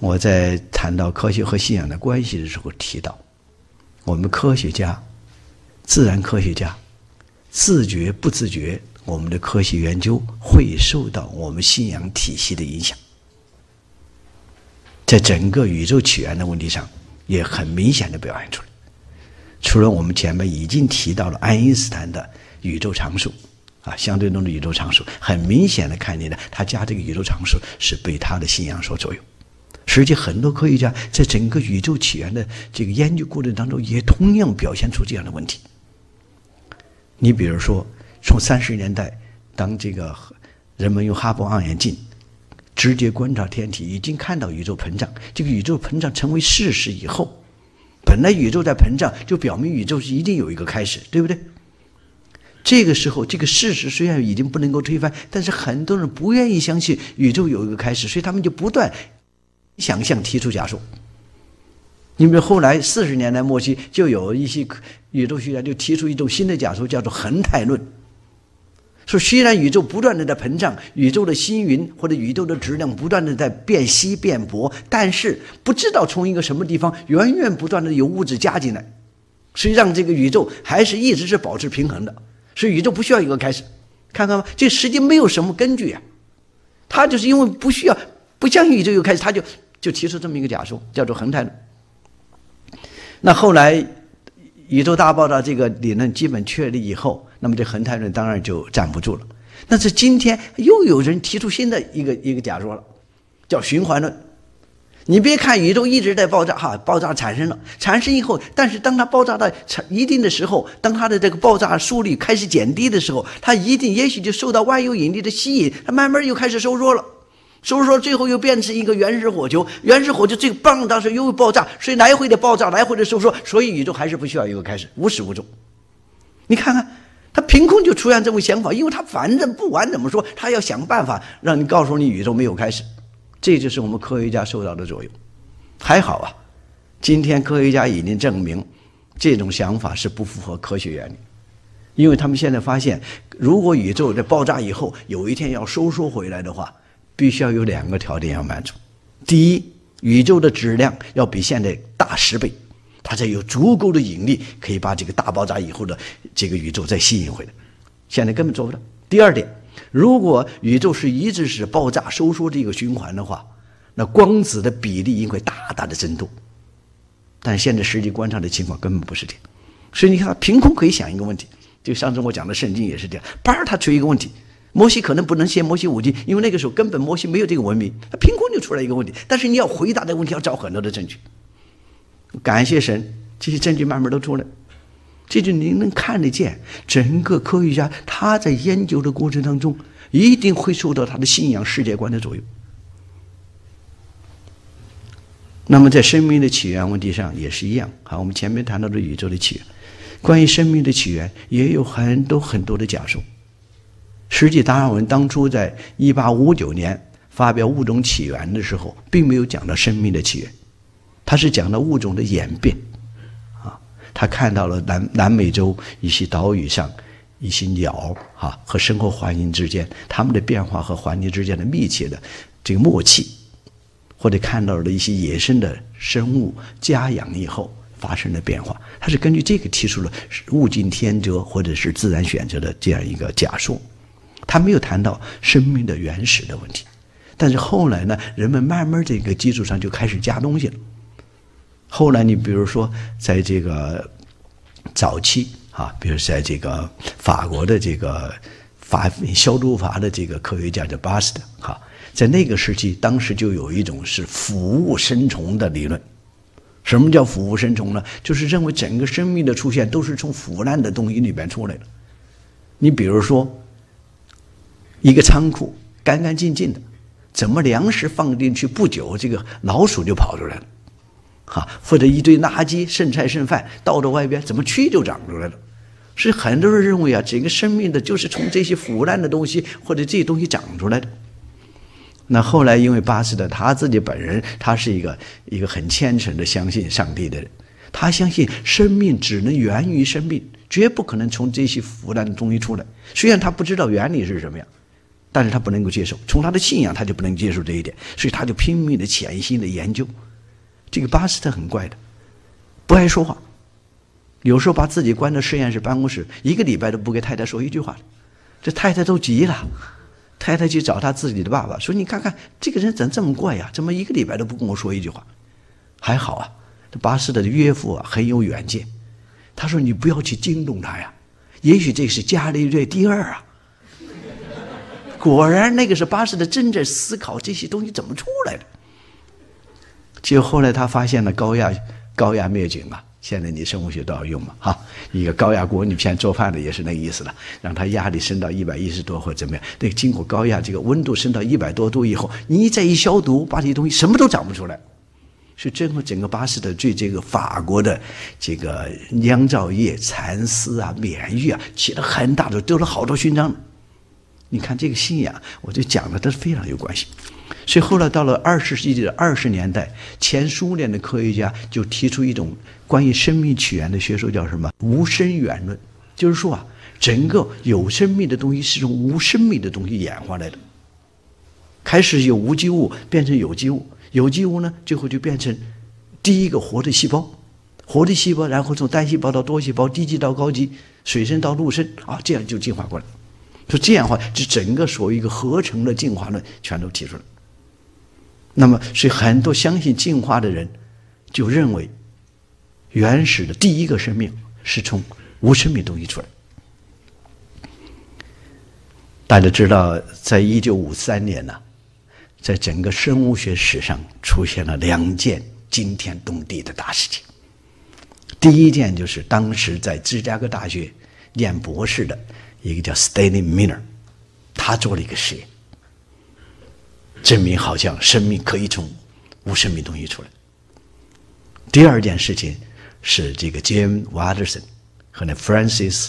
我在谈到科学和信仰的关系的时候提到，我们科学家、自然科学家自觉不自觉，我们的科学研究会受到我们信仰体系的影响。在整个宇宙起源的问题上也很明显的表现出来。除了我们前面已经提到了爱因斯坦的宇宙常数相对论的宇宙常数，很明显的看见了他加这个宇宙常数是被他的信仰所左右。实际很多科学家在整个宇宙起源的这个研究过程当中也同样表现出这样的问题。你比如说从30年代，当这个人们用哈勃望远镜直接观察天体，已经看到宇宙膨胀，这个宇宙膨胀成为事实以后，本来宇宙在膨胀就表明宇宙是一定有一个开始，对不对？这个时候这个事实虽然已经不能够推翻，但是很多人不愿意相信宇宙有一个开始，所以他们就不断想象提出假说。你比如后来40年代末期，就有一些宇宙学家就提出一种新的假说，叫做恒态论，说虽然宇宙不断的在膨胀，宇宙的星云或者宇宙的质量不断的在变稀变薄，但是不知道从一个什么地方源源不断的有物质加进来，所以让这个宇宙还是一直是保持平衡的，所以宇宙不需要一个开始。看看吧，这实际没有什么根据他就是因为不相信宇宙有开始，他就提出这么一个假说，叫做恒态论。那后来宇宙大爆炸这个理论基本确立以后，那么这恒态论当然就站不住了。但是今天又有人提出新的一个假说了，叫循环论。你别看宇宙一直在爆炸爆炸产生以后，但是当它爆炸到一定的时候，当它的这个爆炸速率开始减低的时候，它也许就受到万有引力的吸引，它慢慢又开始收缩了，最后又变成一个原始火球，最棒，当时又爆炸，所以来回的爆炸，来回的收缩，所以宇宙还是不需要一个开始，无始无终。你看看他凭空就出现这种想法，因为他反正不管怎么说，他要想办法让你告诉你宇宙没有开始。这就是我们科学家受到的左右。还好今天科学家已经证明这种想法是不符合科学原理，因为他们现在发现，如果宇宙在爆炸以后有一天要收缩回来的话，必须要有2个条件要满足。第一，宇宙的质量要比现在大10倍，它才有足够的引力可以把这个大爆炸以后的这个宇宙再吸引回来，现在根本做不到。第二点，如果宇宙是一直是爆炸收缩这个循环的话，那光子的比例应该大大的增多，但现在实际观察的情况根本不是这样。所以你看他凭空可以想一个问题，就上次我讲的圣经也是这样，他出一个问题，摩西可能不能写摩西5经，因为那个时候根本摩西没有这个文明，他凭空就出来一个问题，但是你要回答这个问题要找很多的证据。感谢神，这些证据慢慢都出来，这就您能看得见整个科学家他在研究的过程当中一定会受到他的信仰世界观的左右。那么在生命的起源问题上也是一样我们前面谈到的宇宙的起源，关于生命的起源也有很多很多的假说。实际达尔文当初在1859年发表物种起源的时候，并没有讲到生命的起源，他是讲到物种的演变他看到了南美洲一些岛屿上一些鸟和生活环境之间它们的变化和环境之间的密切的这个默契，或者看到了一些野生的生物家养以后发生的变化，他是根据这个提出了物竞天择或者是自然选择的这样一个假说。他没有谈到生命的原始的问题，但是后来呢，人们慢慢这个基础上就开始加东西了。后来你比如说在这个早期比如在这个法国的这个消毒法的这个科学家叫巴斯德在那个时期，当时就有一种是腐物生虫的理论。什么叫腐物生虫呢？就是认为整个生命的出现都是从腐烂的东西里边出来的。你比如说一个仓库干干净净的，怎么粮食放进去不久，这个老鼠就跑出来了或者一堆垃圾剩菜剩饭倒到外边，怎么蛆就长出来了。是很多人认为整个生命的就是从这些腐烂的东西或者这些东西长出来的。那后来因为巴斯德他自己本人他是一个很虔诚的相信上帝的人，他相信生命只能源于生命，绝不可能从这些腐烂的东西出来。虽然他不知道原理是什么样， 但是他不能够接受，从他的信仰他就不能接受这一点，所以他就拼命的潜心的研究。这个巴斯特很怪的，不爱说话，有时候把自己关到实验室办公室，1个礼拜都不给太太说一句话，这太太都急了。太太去找他自己的爸爸说：“你看看这个人怎么这么怪呀？怎么1个礼拜都不跟我说一句话？”还好啊，这巴斯特的岳父啊很有远见，他说：“你不要去惊动他呀，也许这是伽利略第2啊。”果然，那个是巴斯特正在思考这些东西怎么出来的。结果后来他发现了高压灭菌啊，现在你生物学都要用嘛，哈，一个高压锅，你现在做饭的也是那个意思了，让它压力升到110多或怎么样，那个经过高压，这个温度升到100多度以后，你再一消毒，把这些东西什么都长不出来。所以整个巴斯特对这个法国的这个酿造业、蚕丝啊、免疫啊起了很大的，得了好多勋章。你看这个信仰，我就讲的都是非常有关系。所以后来到了20世纪的20年代，前苏联的科学家就提出一种关于生命起源的学说，叫什么无生源论，就是说啊，整个有生命的东西是从无生命的东西演化来的。开始有无机物变成有机物，有机物呢最后就变成第一个活的细胞，活的细胞然后从单细胞到多细胞，低级到高级，水生到陆生啊，这样就进化过来。就这样的话，这整个所谓一个合成的进化论全都提出来。那么，所以很多相信进化的人就认为，原始的第一个生命是从无生命东西出来。大家知道，在1953年呢，在整个生物学史上出现了2件惊天动地的大事情。第一件就是当时在芝加哥大学念博士的一个叫 Stanley Miller， 他做了一个实验，证明好像生命可以从无生命东西出来。第二件事情是这个 James Watterson 和那 Francis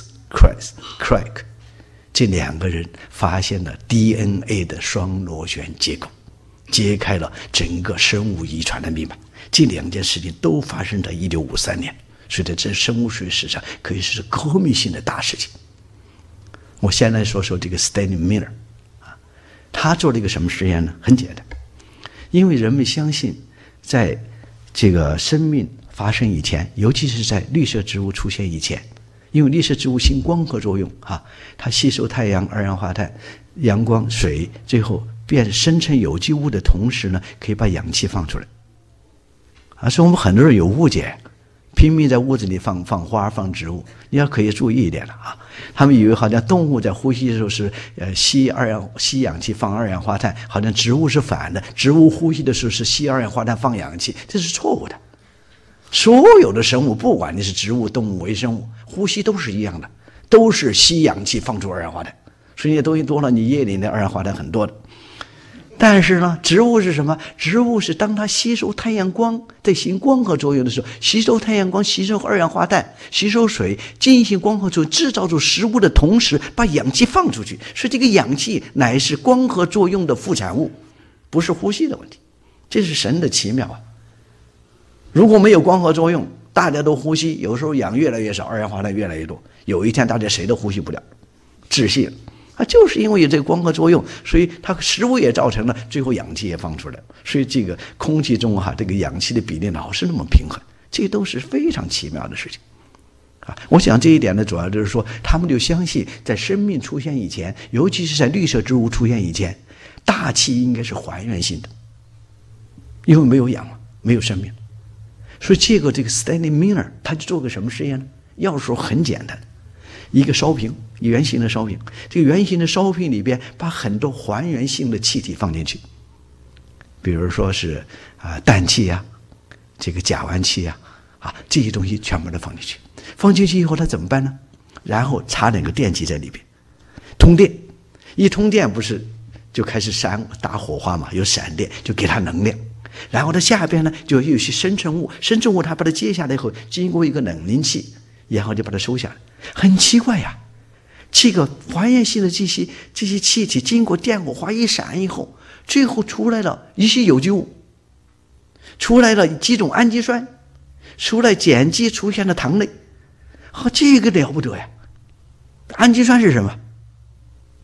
Crick 这2个人发现了 DNA 的双螺旋结构，揭开了整个生物遗传的密码。这2件事情都发生在1953年，所以在这生物学史上可以是革命性的大事情。我先来说说这个 Stanley Miller 啊，他做了一个什么实验呢？很简单，因为人们相信，在这个生命发生以前，尤其是在绿色植物出现以前，因为绿色植物行光合作用啊，它吸收太阳、二氧化碳、阳光、水，最后生成有机物的同时呢，可以把氧气放出来。啊，所以我们很多人有误解，拼命在屋子里放花、放植物，你要可以注意一点了啊。他们以为好像动物在呼吸的时候是吸氧气放二氧化碳，好像植物是反的，植物呼吸的时候是吸二氧化碳放氧气，这是错误的。所有的生物，不管你是植物、动物、微生物，呼吸都是一样的，都是吸氧气放出二氧化碳。所以那东西多了，你夜里的二氧化碳很多的。但是呢，植物是什么？植物是当它吸收太阳光，在行光合作用的时候，吸收太阳光，吸收二氧化碳，吸收水，进行光合作用，制造出食物的同时，把氧气放出去。所以这个氧气乃是光合作用的副产物，不是呼吸的问题。这是神的奇妙啊！如果没有光合作用，大家都呼吸，有时候氧越来越少，二氧化碳越来越多，有一天大家谁都呼吸不了，窒息了。啊，就是因为有这个光合作用，所以它食物也造成了，最后氧气也放出来，所以这个空气中这个氧气的比例老是那么平衡，这都是非常奇妙的事情。啊，我想这一点呢，主要就是说，他们就相信，在生命出现以前，尤其是在绿色植物出现以前，大气应该是还原性的，因为没有氧嘛，没有生命。所以这个Stanley Miller 他就做个什么实验呢？要说很简单。一个烧瓶，圆形的烧瓶，这个圆形的烧瓶里边把很多还原性的气体放进去，比如说是氮气呀，这个甲烷气呀，这些东西全部都放进去。放进去以后，它怎么办呢？然后插2个电极在里边，通电。一通电不是就开始打火花嘛，有闪电，就给它能量。然后它下边呢就有些生成物，生成物它把它接下来以后，经过一个冷凝器，然后就把它收下来。很奇怪呀，这个还原性的这些气体经过电火花一闪以后，最后出来了一些有机物，出来了几种氨基酸，出来碱基，出现了糖类。这个了不得呀！氨基酸是什么？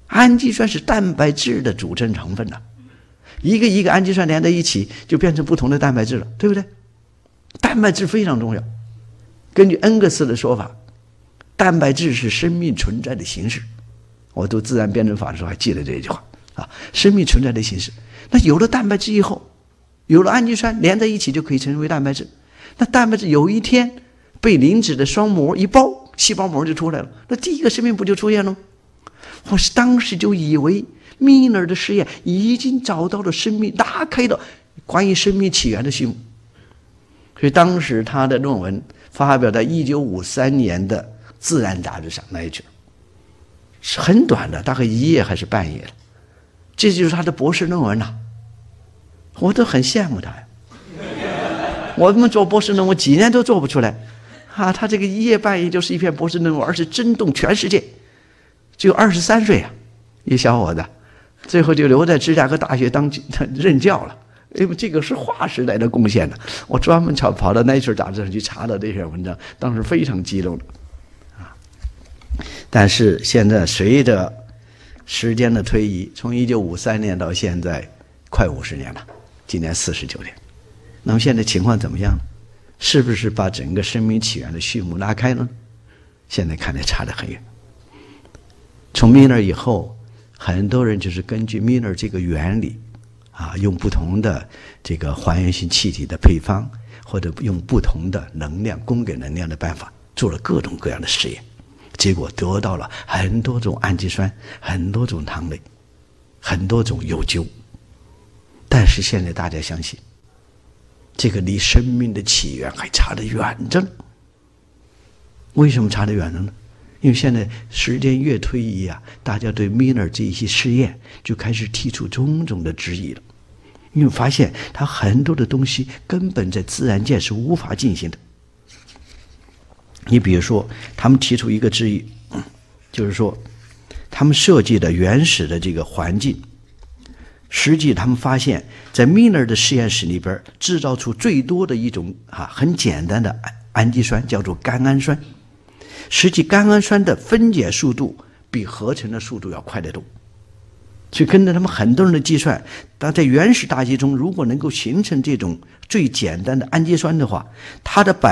氨基酸是蛋白质的组成成分呐，一个一个氨基酸连在一起就变成不同的蛋白质了，对不对？蛋白质非常重要。根据恩格斯的说法，蛋白质是生命存在的形式。我读自然辩证法的时候还记得这句话啊，生命存在的形式。那有了蛋白质以后，有了氨基酸连在一起就可以成为蛋白质。那蛋白质有一天被磷脂的双膜一包，细胞膜就出来了，那第一个生命不就出现了吗？我当时就以为米勒的实验已经找到了生命，打开了关于生命起源的序幕。所以当时他的论文发表在1953年的《自然》杂志上，那一卷是很短的，大概1页还是半页了。这就是他的博士论文呐，我都很羡慕他呀。我们做博士论文几年都做不出来啊，他这个1页半页就是一篇博士论文，而且震动全世界。只有23岁啊，一小伙子，最后就留在芝加哥大学当任教了。因为这个是划时代的贡献的，我专门跑到 Nature 杂志上去查了这篇文章，当时非常激动的啊。但是现在随着时间的推移，从1953年到现在快50年了，今年49年。那么现在情况怎么样？是不是把整个生命起源的序幕拉开了？现在看来差得很远。从米勒以后，很多人就是根据米勒这个原理啊，用不同的这个还原性气体的配方，或者用不同的能量供给能量的办法，做了各种各样的实验，结果得到了很多种氨基酸，很多种糖类，很多种有灸。但是现在大家相信，这个离生命的起源还差得远着呢。为什么差得远着呢？因为现在时间越推移啊，大家对米勒这一些试验就开始提出种种的质疑了。因为发现他很多的东西根本在自然界是无法进行的。你比如说，他们提出一个质疑，就是说，他们设计的原始的这个环境，实际他们发现，在米勒的实验室里边制造出最多的一种很简单的氨基酸，叫做甘氨酸。实际甘氨酸的分解速度比合成的速度要快得多，所以跟着他们很多人的计算，但在原始大气中，如果能够形成这种最简单的氨基酸的话，它的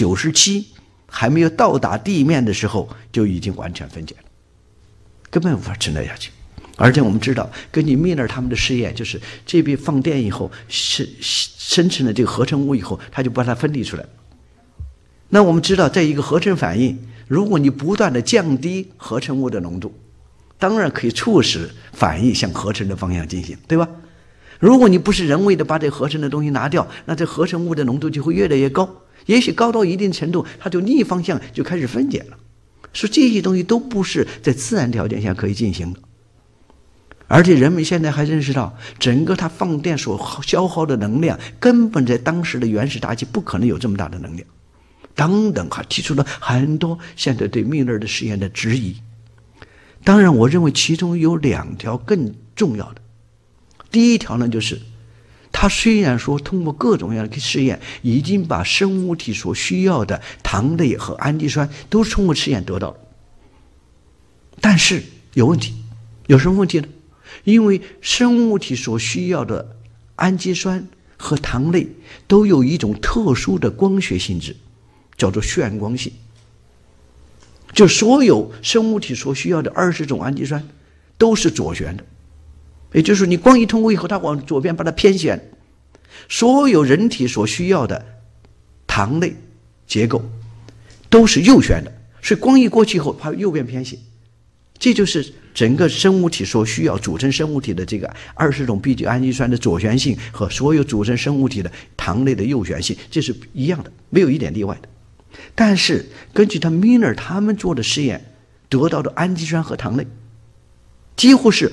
97%还没有到达地面的时候就已经完全分解了，根本无法存在下去。而且我们知道，根据米勒他们的试验，就是这边放电以后生成了这个合成物以后，它就把它分离出来了。那我们知道，在一个合成反应，如果你不断的降低合成物的浓度，当然可以促使反应向合成的方向进行，对吧？如果你不是人为的把这合成的东西拿掉，那这合成物的浓度就会越来越高，也许高到一定程度，它就逆方向就开始分解了。所以这些东西都不是在自然条件下可以进行的。而且人们现在还认识到，整个它放电所消耗的能量，根本在当时的原始大气不可能有这么大的能量。等等，还提出了很多现在对米勒的实验的质疑。当然，我认为其中有2条更重要的。第一条呢，就是他虽然说通过各种各样的试验，已经把生物体所需要的糖类和氨基酸都是通过试验得到了，但是有问题。有什么问题呢？因为生物体所需要的氨基酸和糖类都有一种特殊的光学性质，叫做眩光性。就所有生物体所需要的20种氨基酸都是左旋的，也就是你光一通过以后，它往左边把它偏旋。所有人体所需要的糖类结构都是右旋的，所以光一过去以后，它右边偏斜。这就是整个生物体所需要组成生物体的这个20种必需氨基酸的左旋性和所有组成生物体的糖类的右旋性，这是一样的，没有一点例外的。但是根据米勒他们做的实验得到的氨基酸和糖类几乎是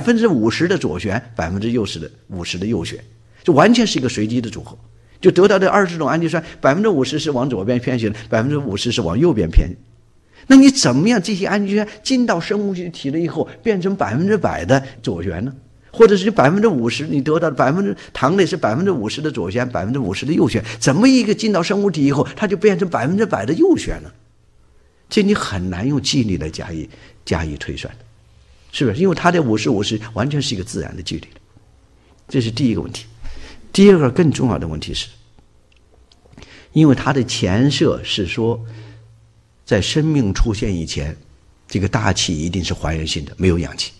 50%的左旋，50%的右旋，就完全是一个随机的组合。就得到的20种氨基酸，50%是往左边偏斜的，50%是往右边偏。那你怎么样这些氨基酸进到生物体了以后变成100%的左旋呢？或者是50%你得到的糖类是50%的左旋，50%的右旋，怎么一个进到生物体以后它就变成100%的右旋呢？这你很难用机理来加以推算的。 是不是？因为它的50-50完全是一个自然的距离，这是第一个问题。第二个更重要的问题是，因为它的前设是说，在生命出现以前，这个大气一定是还原性的，没有氧气。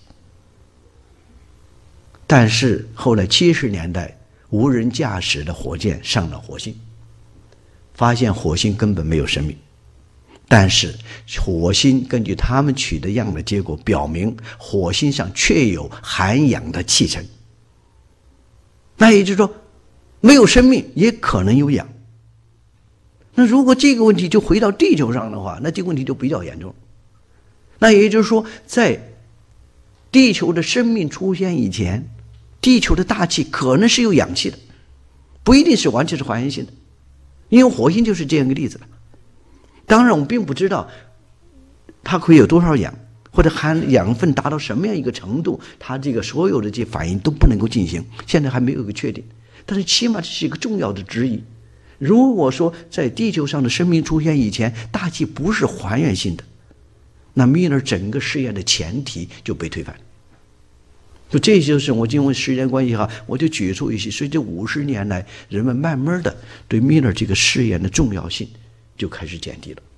但是后来70年代，无人驾驶的火箭上了火星，发现火星根本没有生命。但是火星根据他们取的样的结果表明，火星上确有含氧的气层。那也就是说，没有生命也可能有氧。那如果这个问题就回到地球上的话，那这个问题就比较严重。那也就是说，在地球的生命出现以前，地球的大气可能是有氧气的，不一定是完全是还原性的，因为火星就是这样一个例子了。当然我们并不知道它可以有多少氧，或者含养分达到什么样一个程度，它这个所有的这些反应都不能够进行，现在还没有一个确定。但是起码这是一个重要的质疑。如果说在地球上的生命出现以前，大气不是还原性的，那米勒整个实验的前提就被推翻。就这就是我因为时间关系哈，我就举出一些，随着50年来，人们慢慢的对米勒这个实验的重要性就开始减低了。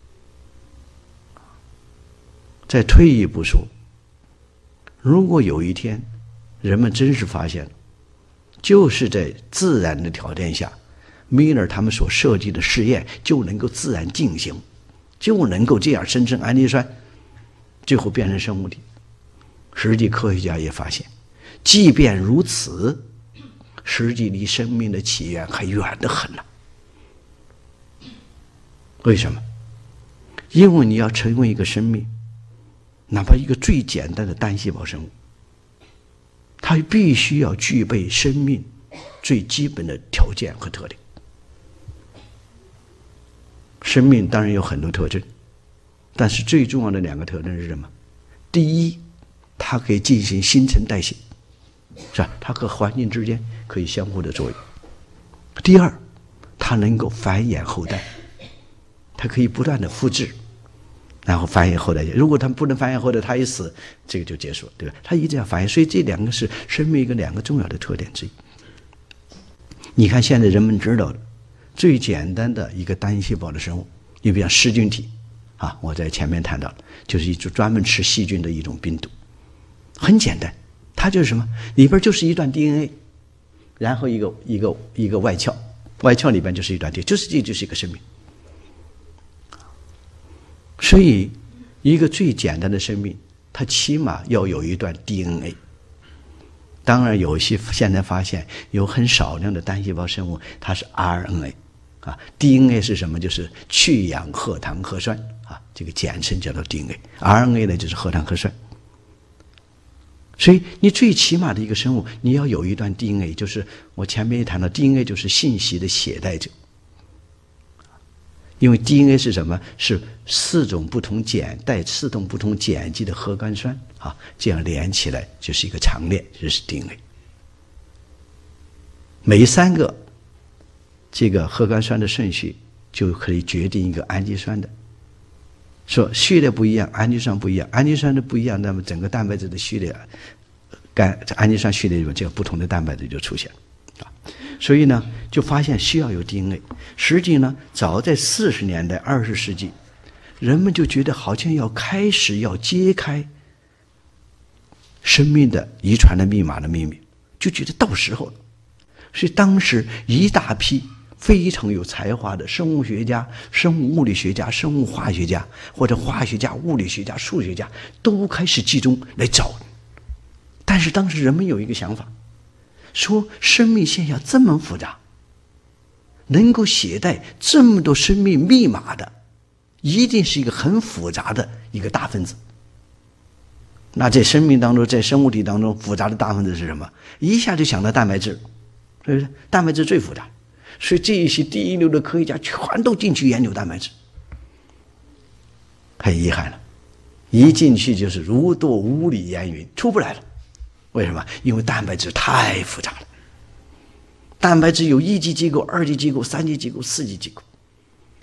再退一步说，如果有一天人们真是发现了，就是在自然的条件下，米勒他们所设计的实验就能够自然进行，就能够这样生成氨基酸，最后变成生物体。实际科学家也发现，即便如此，实际离生命的起源还远得很呢。为什么？因为你要成为一个生命，哪怕一个最简单的单细胞生物，它必须要具备生命最基本的条件和特点。生命当然有很多特征，但是最重要的2个特征是什么？第一，它可以进行新陈代谢，是吧？它和环境之间可以相互的作用。第二，它能够繁衍后代，它可以不断的复制，然后繁衍后代。如果它不能繁衍后代，它一死，这个就结束了，对吧？它一定要繁衍，所以这2个是生命一个2个重要的特点之一。你看现在人们知道的最简单的一个单细胞的生物，你比如噬菌体啊，我在前面谈到了，就是一种专门吃细菌的一种病毒。很简单，它就是什么？里边就是一段 DNA， 然后一个外壳，外壳里边就是一段 DNA， 这就是一个生命。所以，一个最简单的生命，它起码要有一段 DNA。当然，有些现在发现有很少量的单细胞生物，它是 RNA。啊 ，DNA 是什么？就是去氧核糖核酸啊，这个简称叫做 DNA。RNA 呢就是核糖核酸。所以你最起码的一个生物，你要有一段 DNA， 就是我前面也谈到 DNA 就是信息的携带者。因为 DNA 是什么？是4种不同碱基的核苷酸啊，这样连起来就是一个长链，就是 DNA。每3个这个核苷酸的顺序就可以决定一个氨基酸的。说序列不一样，氨基酸不一样，氨基酸的不一样，那么整个蛋白质的序列，氨基酸序列里面这个不同的蛋白质就出现了啊。所以呢，就发现需要有 DNA。实际呢，早在40年代、20世纪，人们就觉得好像开始要揭开生命的遗传的密码的秘密，就觉得到时候了。所以当时一大批非常有才华的生物学家、生物物理学家、生物化学家，或者化学家、物理学家、数学家都开始集中来找。但是当时人们有一个想法，说生命现象这么复杂，能够携带这么多生命密码的，一定是一个很复杂的一个大分子。那在生命当中，在生物体当中，复杂的大分子是什么？一下就想到蛋白质，是不是？蛋白质最复杂。所以这一些第一流的科学家全都进去研究蛋白质。很遗憾了，一进去就是如堕无里烟云，出不来了。为什么？因为蛋白质太复杂了。蛋白质有1级机构、2级机构、3级机构、4级机构，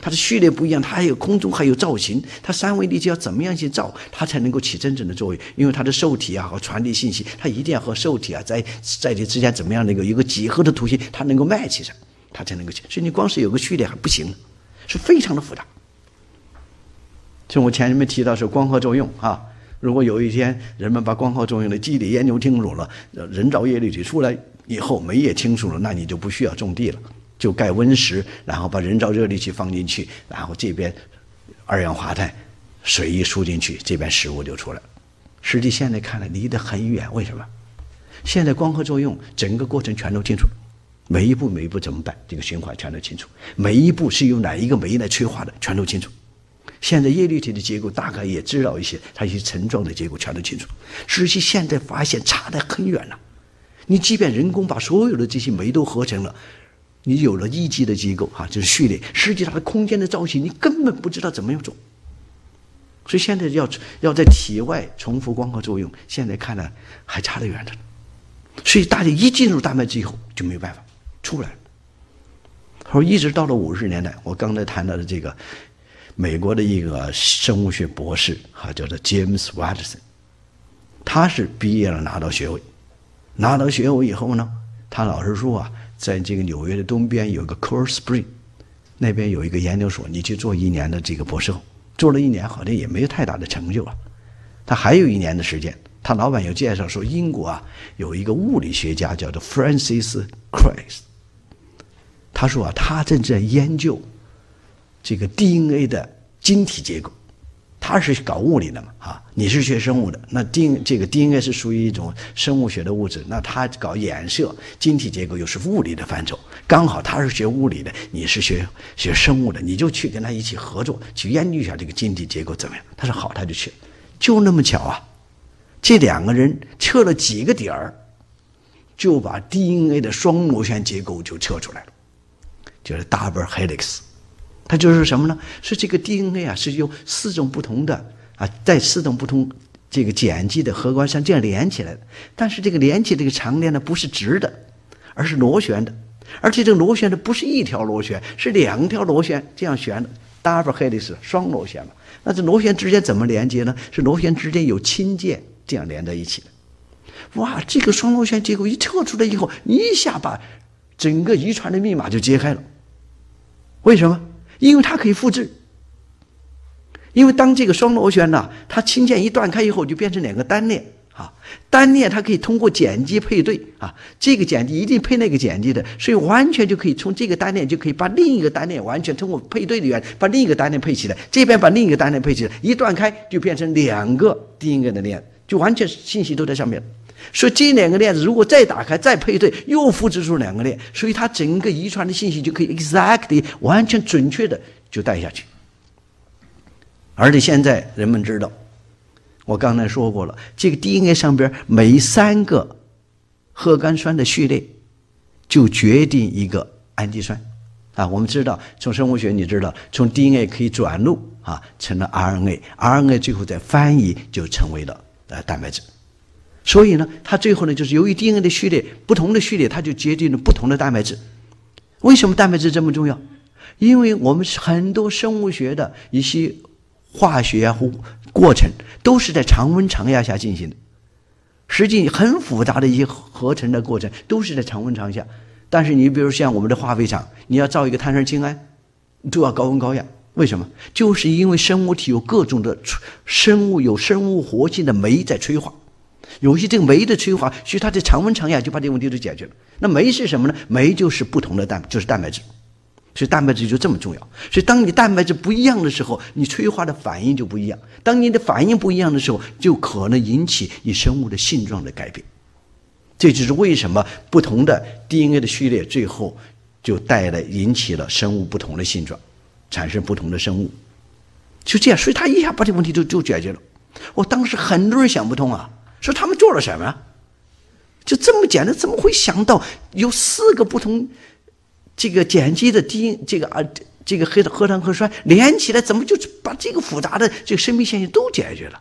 它的序列不一样，它还有空中还有造型，它三维立体要怎么样去造，它才能够起真正的作用？因为它的受体啊和传递信息，它一定要和受体啊在这之间怎么样的一个几何的图形，它能够match上，它才能够起。所以你光是有个序列还不行，是非常的复杂。就我前面提到是光合作用啊，如果有一天人们把光合作用的机理研究清楚了，人造叶绿体出来以后，酶也清楚了，那你就不需要种地了。就盖温室，然后把人造热力气放进去，然后这边二氧化碳水一输进去，这边食物就出来了。实际现在看来离得很远，为什么？现在光合作用整个过程全都清楚，每一步怎么办，这个循环全都清楚，每一步是由哪一个酶来催化的全都清楚。现在叶绿体的结构大概也知道一些，它一些层状的结构全都清楚。实际现在发现差得很远了，你即便人工把所有的这些酶都合成了，你有了一级的结构啊，就是序列，实际它的空间的造型你根本不知道怎么样做。所以现在要在体外重复光合作用，现在看来还差得远着呢。所以大家一进入蛋白质以后就没有办法出来了。后一直到了50年代，我刚才谈到的这个美国的一个生物学博士啊，叫做 James Watson， 他是毕业了拿到学位以后呢，他老师说啊，在这个纽约的东边有个 Coral Spring， 那边有一个研究所，你去做1年的这个博士后，做了1年好像也没有太大的成就啊。他还有1年的时间，他老板有介绍说，英国啊有一个物理学家叫做 Francis Crick， 他说啊，他正在研究这个 DNA 的晶体结构。他是搞物理的嘛，啊，你是学生物的，那这个 DNA 是属于一种生物学的物质，那他搞衍射晶体结构又是物理的范畴，刚好他是学物理的，你是学生物的，你就去跟他一起合作，去研究一下这个晶体结构怎么样。他说好，他就去，就那么巧啊，这2个人测了几个点儿，就把 DNA 的双螺旋结构就测出来了，就是 double helix。它就是什么呢？是这个 DNA 啊，是由4种不同的啊，在4种不同这个碱基的核苷酸这样连起来的。但是这个连起这个长链呢，不是直的，而是螺旋的。而且这个螺旋的不是一条螺旋，是2条螺旋这样旋的 ，double helix 双螺旋嘛。那这螺旋之间怎么连接呢？是螺旋之间有氢键这样连在一起的。哇，这个双螺旋结构一测出来以后，一下把整个遗传的密码就揭开了。为什么？因为它可以复制，因为当这个双螺旋呢，它氢键一断开以后，就变成2个单链啊。单链它可以通过碱基配对啊，这个碱基一定配那个碱基的，所以完全就可以从这个单链就可以把另一个单链完全通过配对的原理把另一个单链配起来，这边把另一个单链配起来，一断开就变成2个 DNA 的链，就完全信息都在上面。所以这2个链子如果再打开再配对，又复制出2个链，所以它整个遗传的信息就可以 exactly 完全准确的就带下去。而且现在人们知道，我刚才说过了，这个 DNA 上边每3个核苷酸的序列就决定一个氨基酸啊。我们知道从生物学你知道，从 DNA 可以转录啊成了 RNA 最后再翻译就成为了蛋白质。所以呢，它最后呢，就是由于 DNA 的序列不同的序列，它就决定了不同的蛋白质。为什么蛋白质这么重要？因为我们很多生物学的一些化学啊过程都是在常温常压下进行的，实际很复杂的一些合成的过程都是在常温常压。但是你比如像我们的化肥厂，你要造一个碳酸氢铵，都要高温高压。为什么？就是因为生物体有各种的生物活性的酶在催化。有些这个酶的催化，所以它在常温常压就把这个问题都解决了。那酶是什么呢？酶就是不同的就是蛋白质，所以蛋白质就这么重要。所以当你蛋白质不一样的时候，你催化的反应就不一样。当你的反应不一样的时候，就可能引起你生物的性状的改变。这就是为什么不同的 DNA 的序列最后就引起了生物不同的性状，产生不同的生物。就这样，所以他一下把这个问题就解决了。我当时很多人想不通啊。说他们做了什么？就这么简单，怎么会想到有4个不同这个碱基的这个核糖核酸连起来，怎么就把这个复杂的这个生命现象都解决了？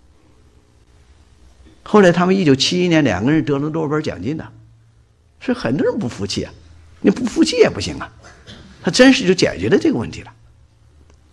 后来他们1971年2个人得了诺贝尔奖金的，所以很多人不服气啊，你不服气也不行啊，他真是就解决了这个问题了。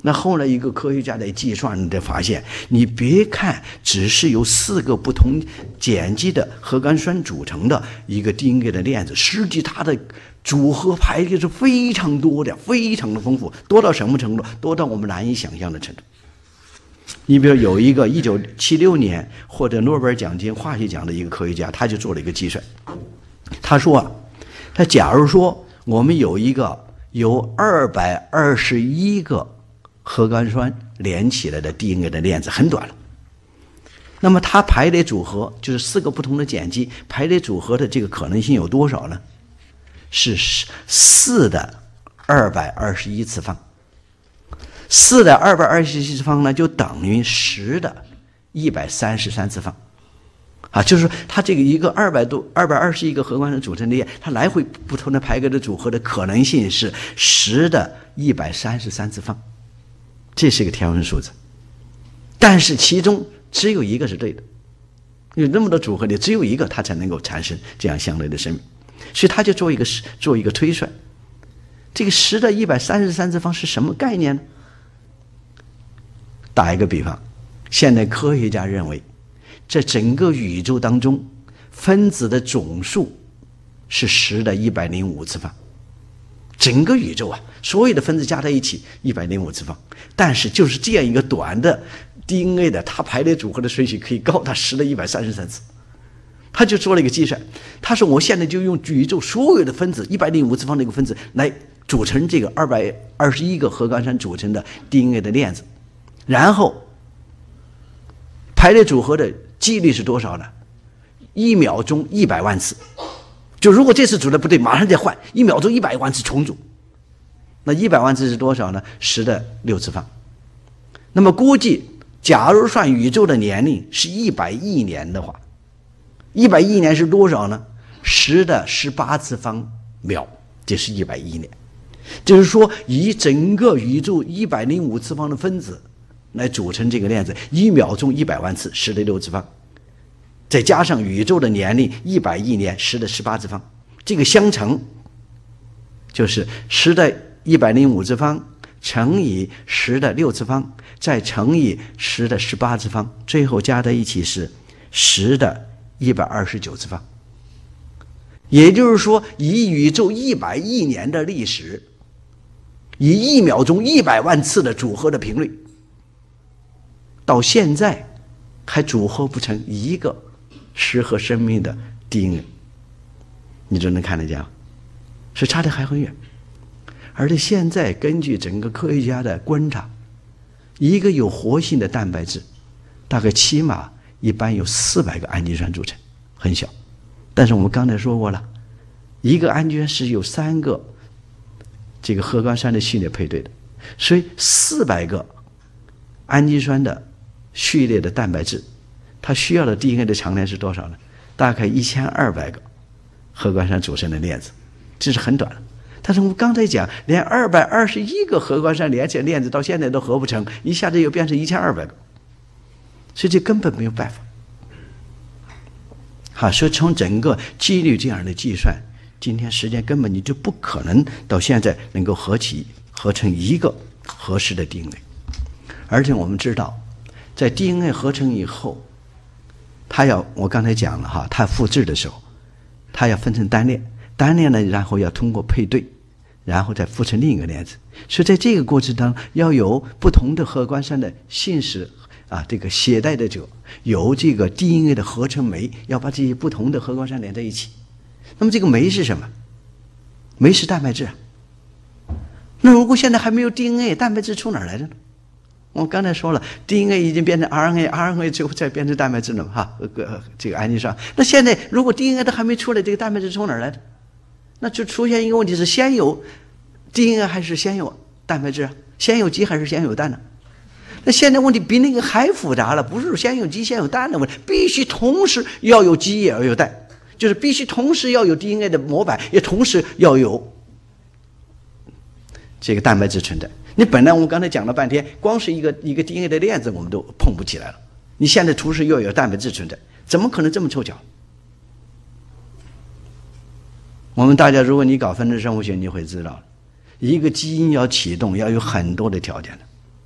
那后来一个科学家的计算的发现，你别看只是由4个不同碱基的核苷酸组成的一个 DNA 的链子，实际它的组合排列是非常多的，非常的丰富，多到什么程度？多到我们难以想象的程度。你比如有一个1976年获得诺贝尔奖金化学奖的一个科学家，他就做了一个计算。他说啊，他假如说我们有一个由221个核苷酸连起来的 DNA 的链子，很短了。那么它排列组合就是4个不同的碱基排列组合的这个可能性有多少呢？是4的221次方。4的221次方呢，就等于10的133次方。啊，就是说它这个一个221个核苷酸组成的链，它来回不同的排列的组合的可能性是10的133次方。这是一个天文数字，但是其中只有一个是对的，有那么多组合里只有一个它才能够产生这样相对的生命，所以他就做一个推算，这个10的133次方是什么概念呢？打一个比方，现在科学家认为，在整个宇宙当中，分子的总数是10的105次方。整个宇宙啊，所有的分子加在一起105次方，但是就是这样一个短的 DNA 的，它排列组合的顺序可以高达10的133次。他就做了一个计算，他说我现在就用宇宙所有的分子105次方的一个分子来组成这个221个核苷酸组成的 DNA 的链子，然后排列组合的几率是多少呢？1秒钟100万次。就如果这次组的不对，马上再换，1秒钟100万次重组。那100万次是多少呢？10的6次方。那么估计，假如算宇宙的年龄是100亿年的话，100亿年是多少呢？10的18次方秒，这是100亿年。就是说，以整个宇宙105次方的分子来组成这个链子，1秒钟100万次，10的6次方。再加上宇宙的年龄100亿年，10的18次方，这个相乘就是10的105次方乘以10的6次方，再乘以10的18次方，最后加在一起是10的129次方。也就是说，以宇宙100亿年的历史，以1秒钟100万次的组合的频率，到现在还组合不成一个适合生命的 DNA， 你就能看得见了，是差得还很远。而且现在根据整个科学家的观察，一个有活性的蛋白质大概起码一般有400个氨基酸组成，很小。但是我们刚才说过了，一个氨基酸是由3个这个核苷酸的序列配对的，所以400个氨基酸的序列的蛋白质，它需要的 DNA 的长链是多少呢？大概1200个核苷酸组成的链子，这是很短的。但是我们刚才讲，连221个核苷酸连起来链子到现在都合不成，一下子又变成1200个，所以这根本没有办法。好，所以从整个几率这样的计算，今天时间根本你就不可能到现在能够合成一个合适的 DNA。而且我们知道，在 DNA 合成以后，我刚才讲了哈，它复制的时候，它要分成单链，单链呢，然后要通过配对，然后再复成另一个链子。所以在这个过程当中，要有不同的核苷酸的信使啊，这个携带的者，有这个 DNA 的合成酶，要把这些不同的核苷酸连在一起。那么这个酶是什么？酶是蛋白质啊。那如果现在还没有 DNA， 蛋白质从哪儿来的呢？我刚才说了 ，DNA 已经变成 RNA 之后再变成蛋白质了嘛，哈，这个氨基酸。那现在如果 DNA 都还没出来，这个蛋白质从哪儿来的？那就出现一个问题是：先有 DNA 还是先有蛋白质啊？先有鸡还是先有蛋呢？那现在问题比那个还复杂了，不是先有鸡先有蛋的问题，必须同时要有鸡也要有蛋，就是必须同时要有 DNA 的模板，也同时要有这个蛋白质存在。你本来我们刚才讲了半天，光是一个 DNA 的链子我们都碰不起来了，你现在同时又有蛋白质存在，怎么可能这么凑巧？我们大家如果你搞分子生物学，你会知道，一个基因要启动要有很多的条件的。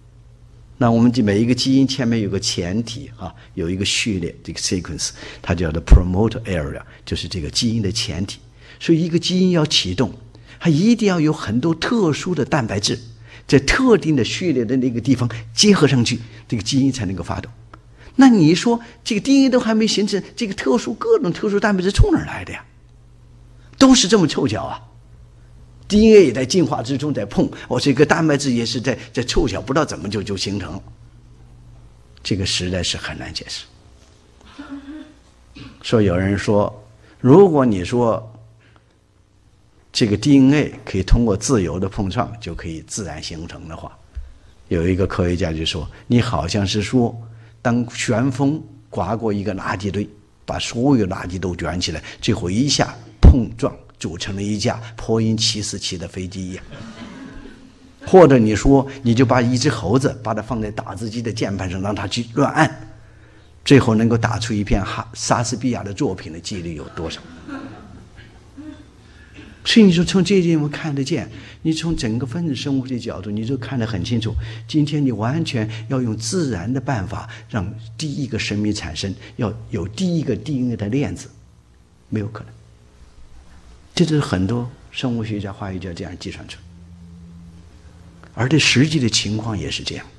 那我们每一个基因前面有个前体啊，有一个序列，这个 sequence 它叫做 promoter area， 就是这个基因的前体。所以一个基因要启动，它一定要有很多特殊的蛋白质在特定的序列的那个地方结合上去，这个基因才能够发动。那你说这个 DNA 都还没形成，这个各种特殊蛋白质从哪儿来的呀？都是这么凑巧啊。DNA 也在进化之中在碰，这个蛋白质也是在凑巧，不知道怎么就形成了。这个实在是很难解释。所以有人说，如果你说这个 DNA 可以通过自由的碰撞就可以自然形成的话，有一个科学家就说，你好像是说，当旋风刮过一个垃圾堆，把所有垃圾都卷起来，最后一下碰撞组成了一架波音747的飞机一样。或者你说，你就把一只猴子把它放在打字机的键盘上，让它去乱按，最后能够打出一篇莎士比亚的作品的几率有多少？所以你说从这一点我们看得见，你从整个分子生物学角度，你就看得很清楚。今天你完全要用自然的办法让第一个生命产生，要有第一个 DNA 的链子，没有可能。这就是很多生物学家、化学家这样计算出来，而这实际的情况也是这样。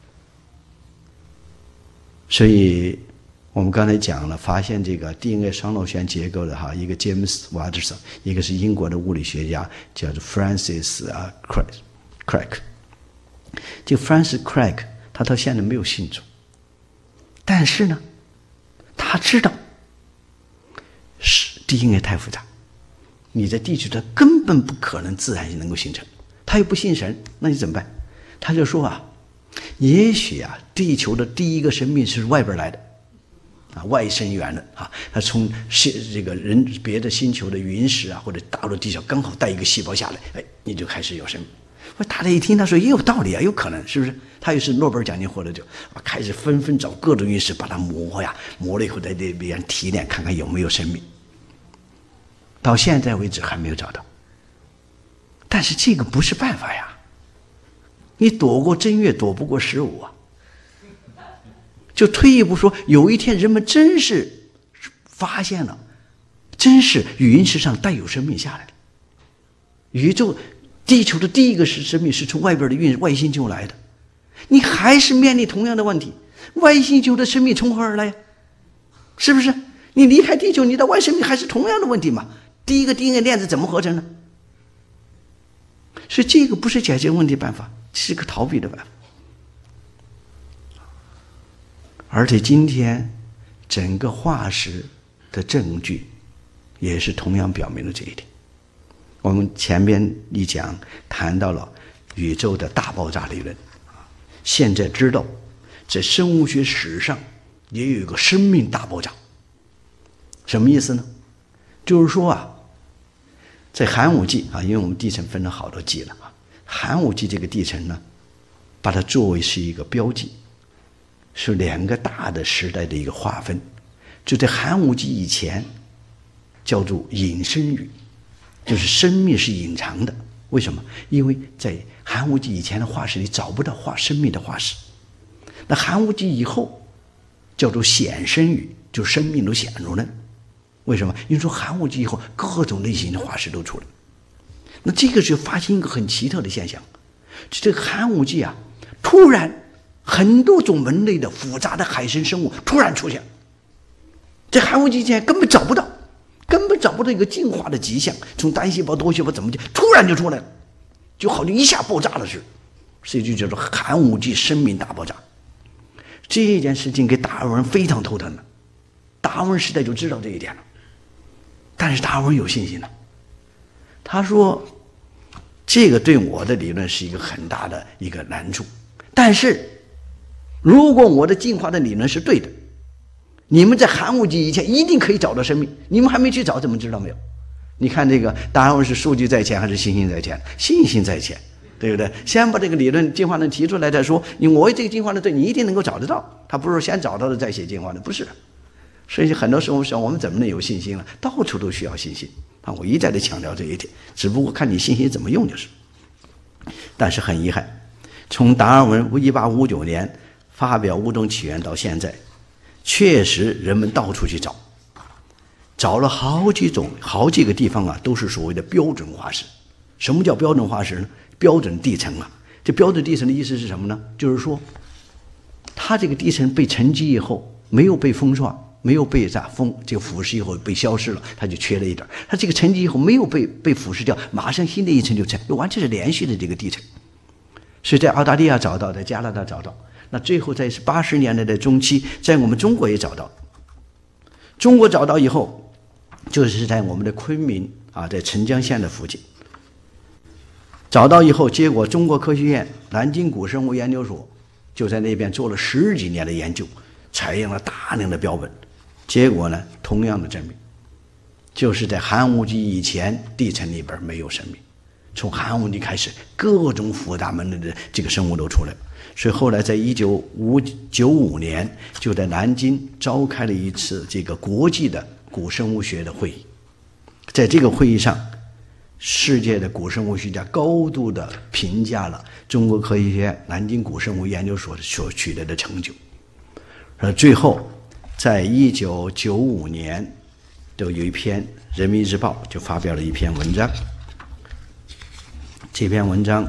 所以我们刚才讲了，发现这个 DNA 双螺旋结构的一个 James Watson， 一个是英国的物理学家叫做 Francis Crick。这个 Francis Crick 他到现在没有信主，但是呢，他知道是 DNA 太复杂，你在地球上根本不可能自然能够形成。他又不信神，那你怎么办？他就说也许地球的第一个生命是外边来的。外生源的他从这个别的星球的陨石或者大陆地球刚好带一个细胞下来，你就开始有生命。大家一听他说也有道理有可能，是不是？他又是诺贝尔奖金获得者，开始纷纷找各种陨石把它磨了以后在那边提炼，看看有没有生命。到现在为止还没有找到，但是这个不是办法呀，你躲过正月躲不过15啊。就退一步说，有一天人们真是发现了，真是陨石上带有生命下来的。宇宙、地球的第一个生命是从外边的外星球来的，你还是面临同样的问题：外星球的生命从何而来？是不是？你离开地球，你的外生命还是同样的问题嘛？第一个 DNA 链子怎么合成呢？所以这个不是解决问题办法，是个逃避的办法。而且今天整个化石的证据也是同样表明了这一点。我们前边一讲谈到了宇宙的大爆炸理论，现在知道在生物学史上也有一个生命大爆炸。什么意思呢？就是说在寒武纪因为我们地层分了好多纪了寒武纪这个地层呢，把它作为是一个标记，是2个大的时代的一个划分。就在寒武纪以前叫做隐生域，就是生命是隐藏的。为什么？因为在寒武纪以前的化石里找不到生命的化石。那寒武纪以后叫做显生域，就生命都显出来了。为什么？因为说寒武纪以后各种类型的化石都出来。那这个就发现一个很奇特的现象，这个寒武纪突然很多种门类的复杂的海生生物突然出现，在寒武纪前根本找不到一个进化的迹象，从单细胞多细胞怎么就突然就出来了，就好像一下爆炸了似的。所以就叫做寒武纪生命大爆炸。这件事情给达尔文非常头疼了，达尔文时代就知道这一点了，但是达尔文有信心了。他说这个对我的理论是一个很大的一个难处，但是如果我的进化的理论是对的，你们在寒武纪以前一定可以找到生命，你们还没去找，怎么知道没有？你看这个达尔文是数据在前还是信心在前？信心在前，对不对？先把这个理论进化论提出来再说，我这个进化论对你一定能够找得到，他不是先找到了再写进化论，不是。所以很多时候我们怎么能有信心了？到处都需要信心我一再的强调这一点，只不过看你信心怎么用就是。但是很遗憾， 从达尔文1859年发表物种起源到现在，确实人们到处去找了好几个地方啊，都是所谓的标准化石。什么叫标准化石呢？标准地层啊。这标准地层的意思是什么呢？就是说它这个地层被沉积以后没有被风化，没有被这个腐蚀以后被消失了，它就缺了一点。它这个沉积以后没有被腐蚀掉，马上新的一层就成，完全是连续的这个地层。所以在澳大利亚找到，在加拿大找到，那最后在80年代的中期，在我们中国也找到。中国找到以后，就是在我们的昆明啊，在澄江县的附近找到以后，结果中国科学院南京古生物研究所就在那边做了10几年的研究，采样了大量的标本，结果呢，同样的证明，就是在寒武纪以前地层里边没有生命，从寒武纪开始，各种复杂门类的这个生物都出来了。所以后来在1995年，就在南京召开了一次这个国际的古生物学的会议。在这个会议上，世界的古生物学家高度的评价了中国科学院南京古生物研究所所取得的成就。而最后，在1995年，都有一篇《人民日报》就发表了一篇文章。这篇文章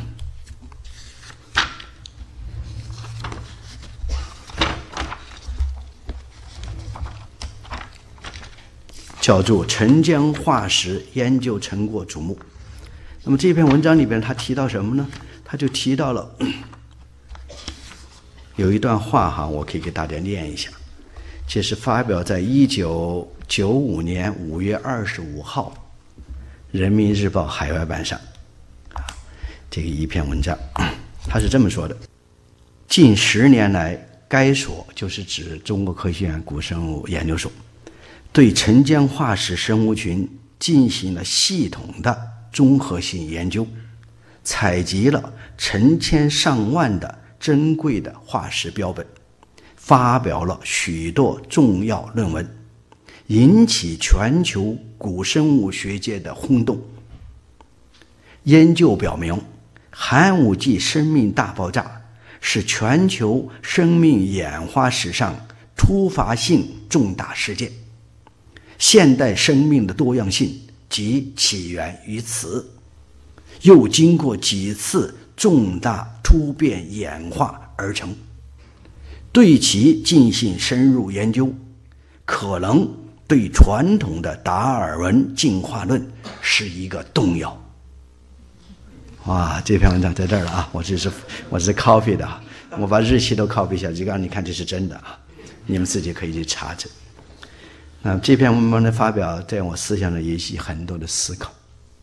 叫做《澄江化石研究成果瞩目》。那么这篇文章里边他提到什么呢？他就提到了有一段话哈，我可以给大家念一下。这是发表在1995年5月25号《人民日报》海外版上这个一篇文章。他是这么说的：近10年来，该所就是指中国科学院古生物研究所，对澄江化石生物群进行了系统的综合性研究，采集了成千上万的珍贵的化石标本，发表了许多重要论文，引起全球古生物学界的轰动。研究表明，寒武纪生命大爆炸是全球生命演化史上突发性重大事件，现代生命的多样性即起源于此，又经过几次重大突变演化而成。对其进行深入研究，可能对传统的达尔文进化论是一个动摇。哇，这篇文章在这儿了啊！我是 copy 的啊，我把日期都 copy 下来，就让你看这是真的啊，你们自己可以去查证。那这篇文章的发表，在我思想上引起很多的思考。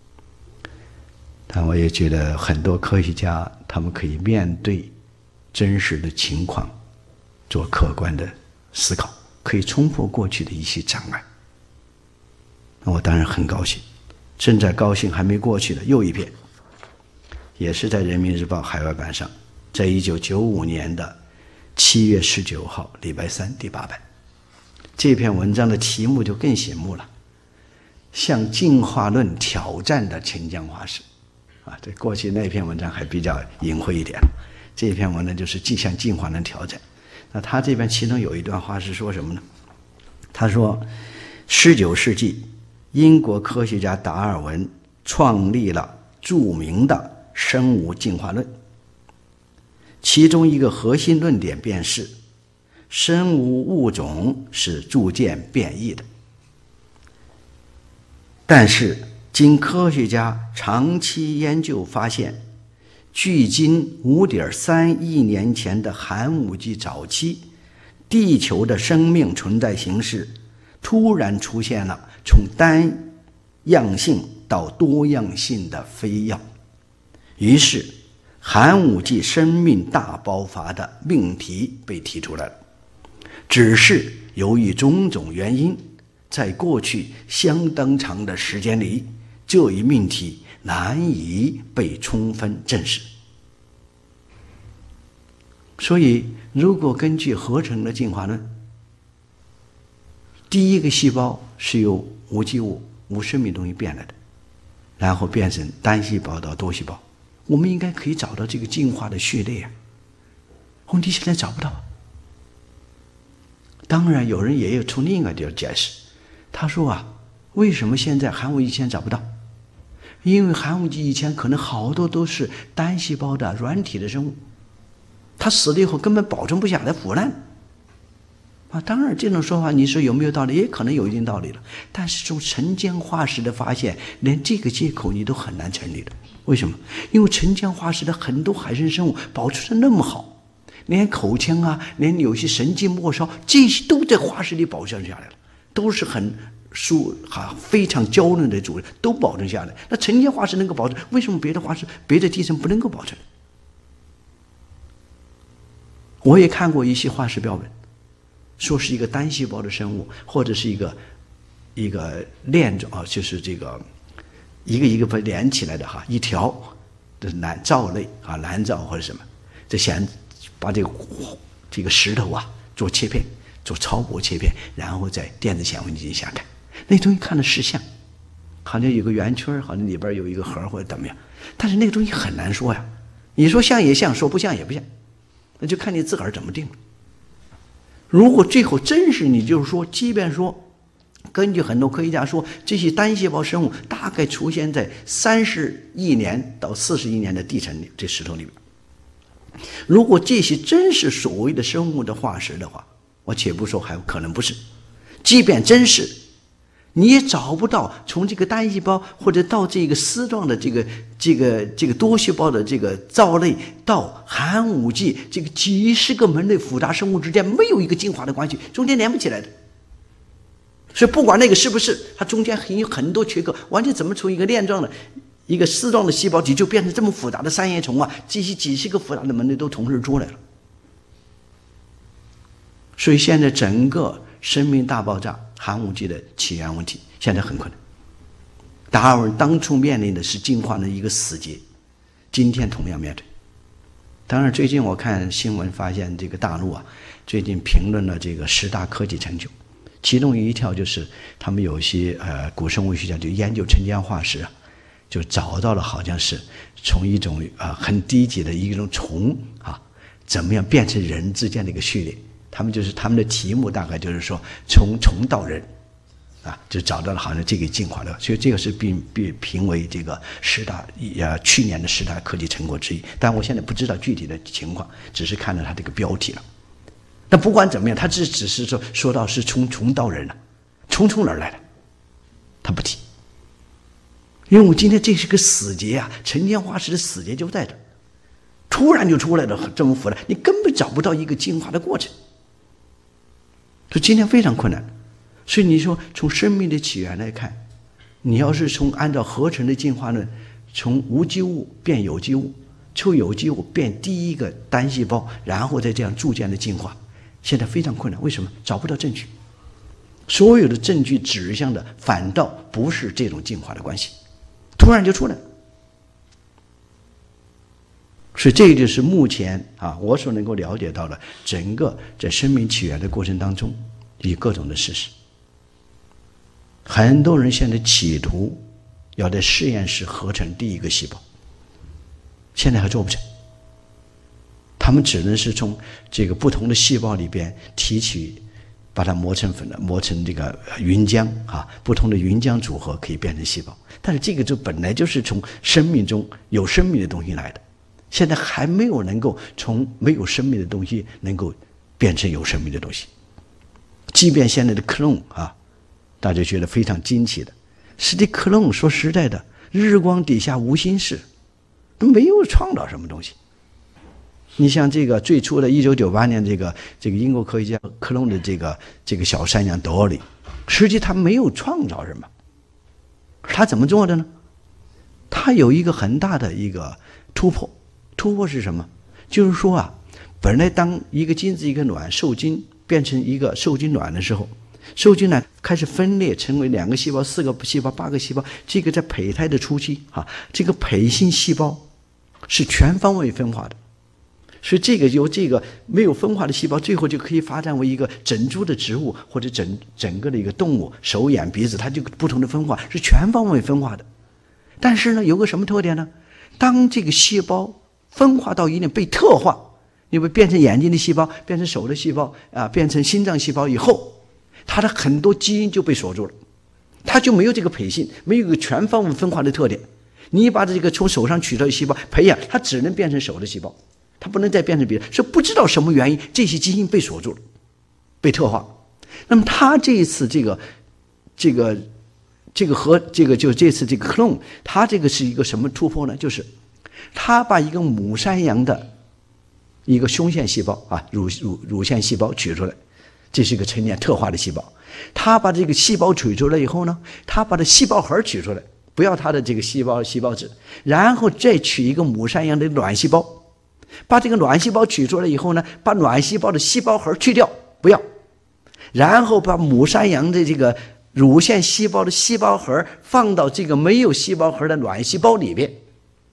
但我也觉得很多科学家他们可以面对真实的情况，做客观的思考，可以冲破过去的一些障碍。那我当然很高兴。正在高兴还没过去的又一篇，也是在人民日报海外版上，在1995年的7月19号礼拜三第8版。这篇文章的题目就更醒目了，向进化论挑战的澄江化石啊，这过去那篇文章还比较隐晦一点，这篇文章就是向进化论挑战。那他这边其中有一段话是说什么呢？他说19世纪英国科学家达尔文创立了著名的生物进化论，其中一个核心论点便是生物物种是逐渐变异的。但是经科学家长期研究发现，距今5.3亿年前的寒武纪早期，地球的生命存在形式突然出现了从单样性到多样性的飞跃。于是寒武纪生命大爆发的命题被提出来了。只是由于种种原因，在过去相当长的时间里，这一命题难以被充分证实。所以如果根据合成的进化论，第一个细胞是由无机物、无生命东西变来的，然后变成单细胞到多细胞， 我们应该可以找到这个进化的序列啊。问题现在找不到。当然，有人也有从另一个地方解释，他说啊，为什么现在寒武纪以前找不到？因为寒武纪以前可能好多都是单细胞的软体的生物，它死了以后根本保存不下来，腐烂啊。当然，这种说法你说有没有道理？也可能有一定道理了。但是从沉江化石的发现，连这个借口你都很难成立的。为什么？因为沉江化石的很多海生生物保存的那么好，连口腔啊，连有些神经末梢，这些都在化石里保存下来了，都是很非常娇嫩的组织，都保存下来。那沉江化石能够保存，为什么别的化石、别的地层不能够保存？我也看过一些化石标本，说是一个单细胞的生物，或者是一个链状啊，就是这个一个一个连起来的哈，一条的藻类啊，蓝藻或者什么，这先把这个石头啊做切片，做超薄切片，然后在电子显微镜进行下看，那东西看的是像，好像有个圆圈，好像里边有一个核或者怎么样，但是那个东西很难说呀。你说像也像，说不像也不像，那就看你自个儿怎么定了。如果最后真是你就是说，即便说根据很多科学家说，这些单细胞生物大概出现在30亿年到40亿年的地层里，这石头里面。如果这些真是所谓的生物的化石的话，我且不说还有可能不是，即便真是，你也找不到从这个单细胞或者到这个丝状的这个多细胞的这个藻类到寒武纪这个几十个门类复杂生物之间没有一个进化的关系，中间连不起来的。所以不管那个是不是，它中间有很多缺口，完全怎么从一个链状的一个丝状的细胞体就变成这么复杂的三叶虫啊，这些几十个复杂的门类都同时出来了。所以现在整个生命大爆炸寒武纪的起源问题现在很困难。达尔文当初面临的是进化的一个死结，今天同样面对。当然最近我看新闻发现，这个大陆啊最近评论了这个10大科技成就，其中一条就是他们有些古生物学家就研究沉江化石啊，就找到了好像是从一种很低级的一种虫啊，怎么样变成人之间的一个序列。他们的题目大概就是说从虫到人啊，就找到了好像这个进化的，所以这个是被评为这个去年的10大科技成果之一。但我现在不知道具体的情况，只是看了它这个标题了。但不管怎么样，他只是说到是从虫到人了，从哪儿来的，他不提。因为我今天这是个死结啊，沉江化石的死结就在这，突然就出来了这么复杂，你根本找不到一个进化的过程。所以今天非常困难。所以你说从生命的起源来看，你要是按照合成的进化论，从无机物变有机物，从有机物变第一个单细胞，然后再这样逐渐的进化，现在非常困难。为什么？找不到证据。所有的证据指向的反倒不是这种进化的关系，突然就出来了。所以这就是目前我所能够了解到的整个在生命起源的过程当中以各种的事实。很多人现在企图要在实验室合成第一个细胞，现在还做不成。他们只能是从这个不同的细胞里边提取，把它磨成粉了，磨成这个云浆不同的云浆组合可以变成细胞。但是这个就本来就是从生命中有生命的东西来的，现在还没有能够从没有生命的东西能够变成有生命的东西。即便现在的克隆大家觉得非常惊奇的，是这克隆说实在的，日光底下无心事，没有创造什么东西。你像这个最初的1998年这个英国科学家克隆的这个小山羊德里，实际他没有创造什么。他怎么做的呢？他有一个很大的一个突破是什么？就是说本来当一个精子一个卵受精变成一个受精卵的时候，受精卵开始分裂成为2个细胞、4个细胞、8个细胞。这个在胚胎的初期这个胚性细胞是全方位分化的，所以这个由这个没有分化的细胞，最后就可以发展为一个整株的植物或者整个的一个动物，手眼鼻子它就不同的分化，是全方位分化的。但是呢，有个什么特点呢？ 当这个细胞分化到一定被特化，因为变成眼睛的细胞，变成手的细胞啊，变成心脏细胞以后，它的很多基因就被锁住了，它就没有这个培性，没有一个全方位分化的特点。你把这个从手上取到的细胞培养，它只能变成手的细胞，它不能再变成别的，是不知道什么原因，这些基因被锁住了，被特化。那么他这一次这个和就这次这个 clone， 他这个是一个什么突破呢？就是他把一个母山羊的一个胸腺细胞啊，乳腺细胞取出来，这是一个成年特化的细胞。他把这个细胞取出来以后呢，他把这细胞核取出来，不要它的这个细胞质，然后再取一个母山羊的卵细胞，把这个卵细胞取出来以后呢，把卵细胞的细胞核去掉，不要，然后把母山羊的这个乳腺细胞的细胞核放到这个没有细胞核的卵细胞里边，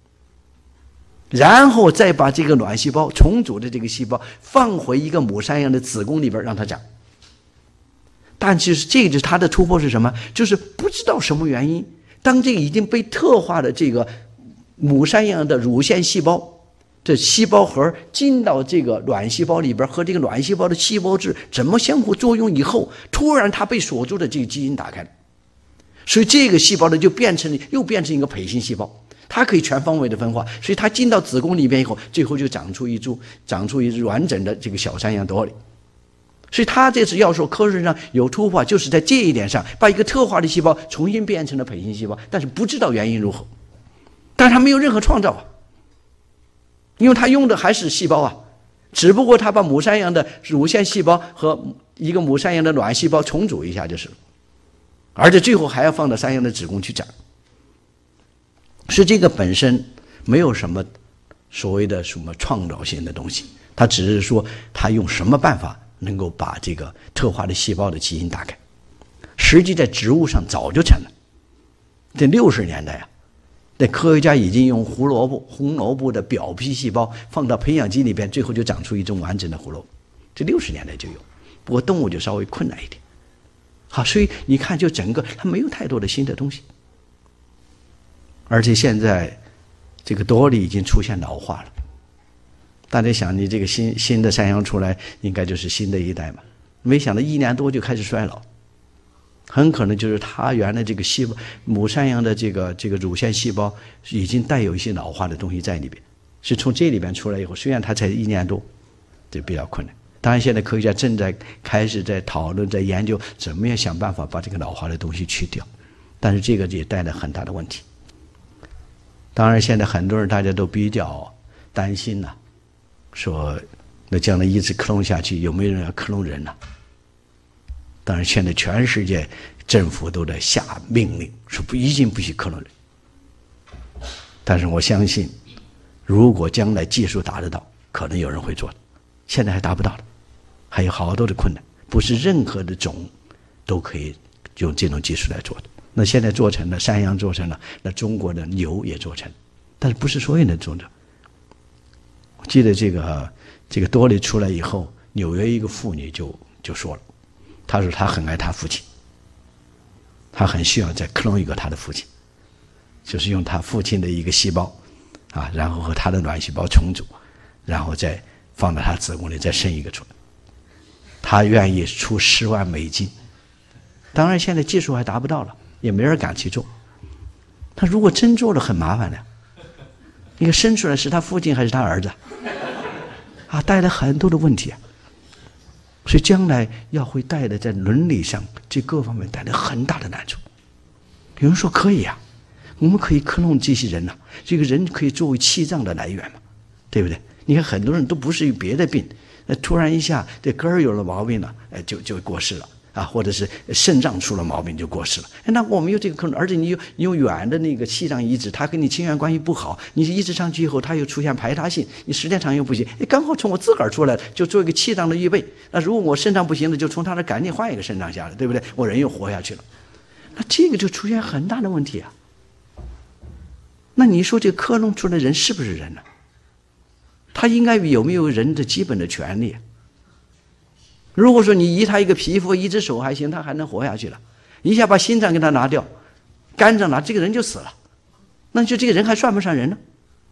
然后再把这个卵细胞重组的这个细胞放回一个母山羊的子宫里边让它长。但其实这个就是它的突破是什么？就是不知道什么原因，当这个已经被特化的这个母山羊的乳腺细胞这细胞核进到这个卵细胞里边，和这个卵细胞的细胞质怎么相互作用以后，突然它被锁住的这个基因打开了，所以这个细胞呢就又变成一个培性细胞，它可以全方位的分化，所以它进到子宫里边以后，最后就长出一只完整的这个小山羊多里。所以他这次要说科学上有突破，就是在这一点上把一个特化的细胞重新变成了培性细胞，但是不知道原因如何，但是他没有任何创造啊，因为他用的还是细胞啊，只不过他把母山羊的乳腺细胞和一个母山羊的卵细胞重组一下就是了，而且最后还要放到山羊的子宫去长。是这个本身没有什么所谓的什么创造性的东西，他只是说他用什么办法能够把这个特化的细胞的基因打开。实际在植物上早就成了，在60年代啊，那科学家已经用红萝卜的表皮细胞放到培养基里边，最后就长出一种完整的胡萝卜，这60年代就有。不过动物就稍微困难一点。好，所以你看，就整个它没有太多的新的东西，而且现在这个多利已经出现老化了。大家想，你这个新的山羊出来，应该就是新的一代嘛？没想到1年多就开始衰老，很可能就是它原来这个细胞母山羊的这个乳腺细胞已经带有一些老化的东西在里边，是从这里边出来以后，虽然它才1年多，这比较困难。当然，现在科学家正在开始在讨论，在研究怎么样想办法把这个老化的东西去掉，但是这个也带来很大的问题。当然，现在很多人大家都比较担心了。说那将来一直克隆下去，有没有人要克隆人呢？当然，现在全世界政府都在下命令，说一定不许克隆人。但是我相信，如果将来技术达得到，可能有人会做的。现在还达不到的，还有好多的困难，不是任何的种都可以用这种技术来做的。那现在做成了，山羊做成了，那中国的牛也做成了，但是不是所有人做的。我记得这个多利出来以后，纽约一个妇女就说了，她说她很爱她父亲，她很需要再克隆一个她的父亲，就是用她父亲的一个细胞啊，然后和她的卵细胞重组，然后再放到她子宫里再生一个出来。她愿意出10万美金，当然现在技术还达不到了，也没人敢去做。她如果真做了，很麻烦的。那个生出来是他父亲还是他儿子啊？带来很多的问题啊，所以将来会带来在伦理上这各方面带来很大的难处。有人说可以啊，我们可以克隆这些人呐，这个人可以作为气脏的来源嘛，对不对？你看很多人都不是有别的病，突然一下这根儿有了毛病了，就过世了。啊，或者是肾脏出了毛病就过世了，那我们有这个可能，而且你有远的那个气脏移植，它跟你亲缘关系不好，你移植上去以后，它又出现排他性，你时间长又不行，刚好从我自个儿出来就做一个气脏的预备。那如果我肾脏不行了，就从他那赶紧换一个肾脏下来，对不对？我人又活下去了，那这个就出现很大的问题啊。那你说这个克隆出来的人是不是人呢？他应该有没有人的基本的权利啊？如果说你移他一个皮肤一只手还行，他还能活下去了，一下把心脏给他拿掉，肝脏拿，这个人就死了，那就这个人还算不上人呢？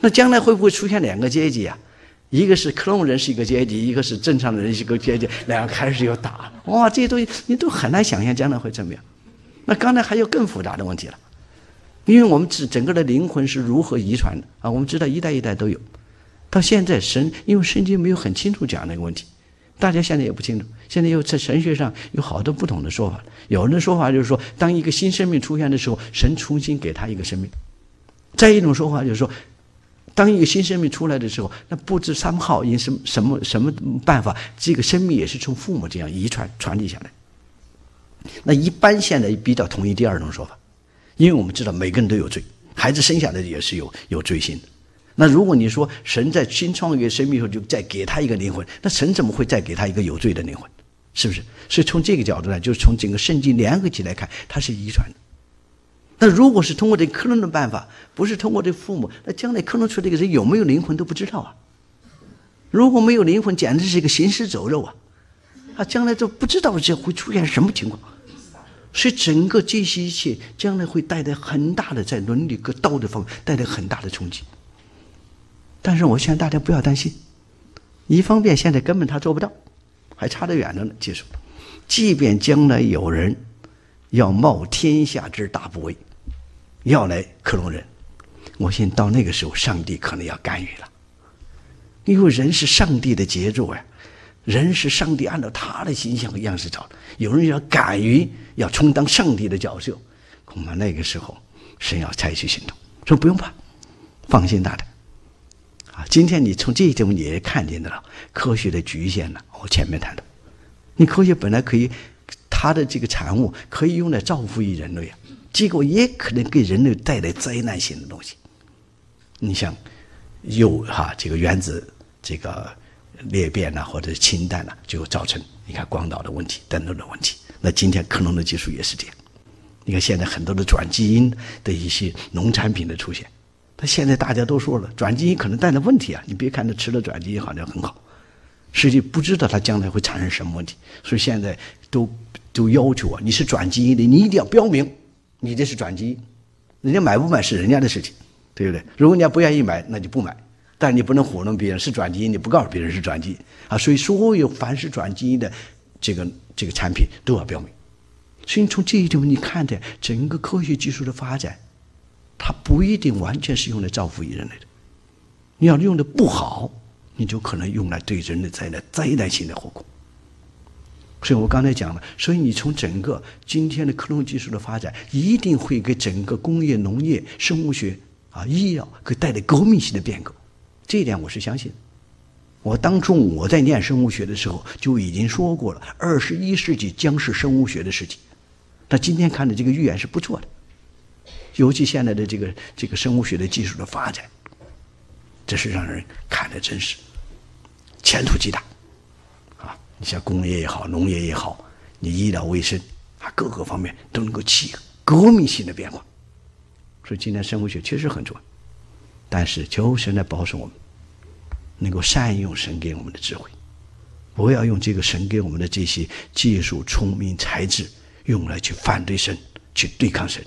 那将来会不会出现两个阶级啊？一个是克隆人是一个阶级，一个是正常的人是一个阶级，两个开始又打，哇，这些东西你都很难想象将来会怎么样。那刚才还有更复杂的问题了，因为我们整个的灵魂是如何遗传的啊？我们知道一代一代都有，到现在因为圣经没有很清楚讲那个问题，大家现在也不清楚。现在又在神学上有好多不同的说法，有人的说法就是说，当一个新生命出现的时候，神重新给他一个生命；再一种说法就是说，当一个新生命出来的时候，那不知三号因什么办法，这个生命也是从父母这样传递下来。那一般现在比较同意第二种说法，因为我们知道每个人都有罪，孩子生下来也是有罪性的。那如果你说神在新创一个生命后就再给他一个灵魂，那神怎么会再给他一个有罪的灵魂？是不是？所以从这个角度呢，就是从整个圣经联合起来看，它是遗传的。那如果是通过这克隆的办法，不是通过这父母，那将来克隆出这个人有没有灵魂都不知道啊。如果没有灵魂，简直是一个行尸走肉啊！将来都不知道这会出现什么情况。所以整个这些一切将来会带来很大的在伦理和道德方面带来很大的冲击。但是我希望大家不要担心，一方面现在根本他做不到，还差得远着呢技术。即便将来有人要冒天下之大不韪，要来克隆人，我信到那个时候上帝可能要干预了，因为人是上帝的杰作呀，人是上帝按照他的形象和样式找的，有人要敢于要充当上帝的角色，恐怕那个时候神要采取行动，说不用怕，放心大胆啊！今天你从这一点你也看见了科学的局限了。我前面谈到，你科学本来可以，它的这个产物可以用来造福于人类啊，结果也可能给人类带来灾难性的东西。你像这个原子这个裂变或者氢弹就造成你看光导的问题等等的问题。那今天克隆的技术也是这样，你看现在很多的转基因的一些农产品的出现，但现在大家都说了，转基因可能带来问题啊！你别看它吃了转基因好像很好，实际不知道它将来会产生什么问题。所以现在都要求你是转基因的，你一定要标明你这是转基因，人家买不买是人家的事情，对不对？如果人家不愿意买，那就不买。但是你不能糊弄别人是转基因，你不告诉别人是转基因啊！所以所有凡是转基因的这个产品都要标明。所以从这一点你看的整个科学技术的发展，它不一定完全是用来造福于人类的。你要用的不好，你就可能用来对人类带来灾难性的后果。所以我刚才讲了，所以你从整个今天的克隆技术的发展，一定会给整个工业、农业、生物学医药会带来革命性的变革。这一点我是相信的。我当初我在念生物学的时候就已经说过了，21世纪将是生物学的世纪。那今天看的这个预言是不错的，尤其现在的这个生物学的技术的发展，这是让人看得真是前途极大啊！你像工业也好，农业也好，你医疗卫生各个方面都能够起革命性的变化。所以今天生物学确实很重要，但是求神来保守我们能够善用神给我们的智慧，不要用这个神给我们的这些技术、聪明、才智用来去反对神，去对抗神。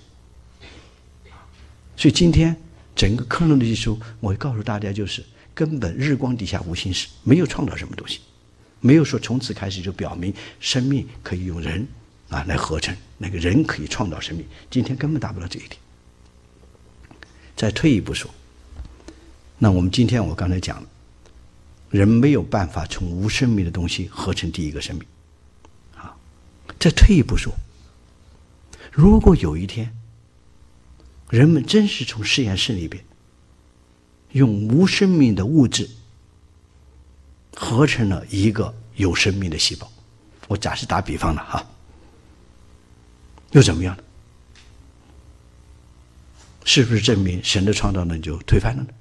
所以今天整个克隆的技术，我会告诉大家，就是根本日光底下无新事，没有创造什么东西，没有说从此开始就表明生命可以用人来合成，那个人可以创造生命，今天根本达不到这一点。再退一步说，那我们今天我刚才讲了，人没有办法从无生命的东西合成第一个生命再退一步说，如果有一天人们真是从实验室里边用无生命的物质合成了一个有生命的细胞，我假设打比方了又怎么样呢？是不是证明神的创造论就推翻了呢？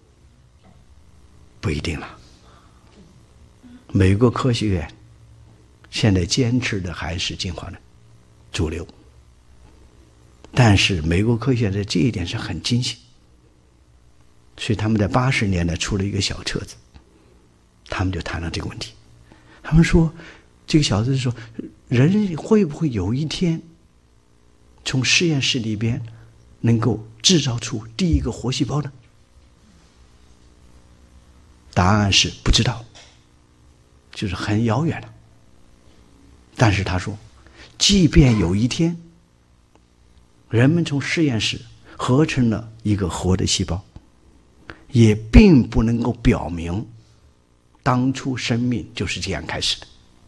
不一定了。美国科学院现在坚持的还是进化论主流，但是美国科学院在这一点上很精细，所以他们在80年代出了一个小册子，他们就谈了这个问题。他们说，这个小册子说，人会不会有一天从实验室里边能够制造出第一个活细胞呢？ 答案是不知道，就是很遥远了。但是他说，即便有一天人们从实验室合成了一个活的细胞，也并不能够表明当初生命就是这样开始的。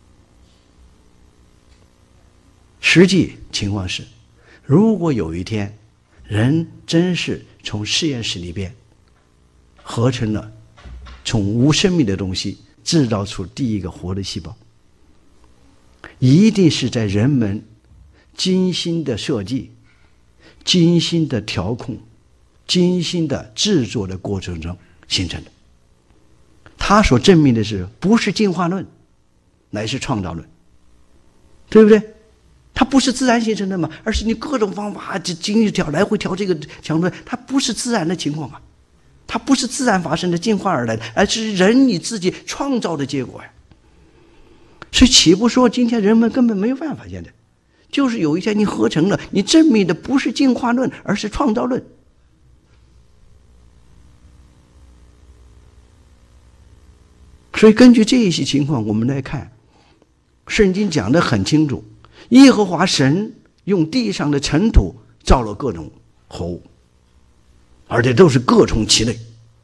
实际情况是，如果有一天人真是从实验室里边合成了从无生命的东西制造出第一个活的细胞，一定是在人们精心的设计、精心的调控、精心的制作的过程中形成的。他所证明的是不是进化论，乃是创造论，对不对？它不是自然形成的嘛，而是你各种方法精细调来回调这个强度，它不是自然的情况嘛，它不是自然发生的进化而来的，而是人你自己创造的结果呀。所以岂不说今天人们根本没有办法，现在就是有一天你合成了，你证明的不是进化论，而是创造论。所以根据这一些情况我们来看，圣经讲得很清楚，耶和华神用地上的尘土造了各种活物，而且都是各从其类，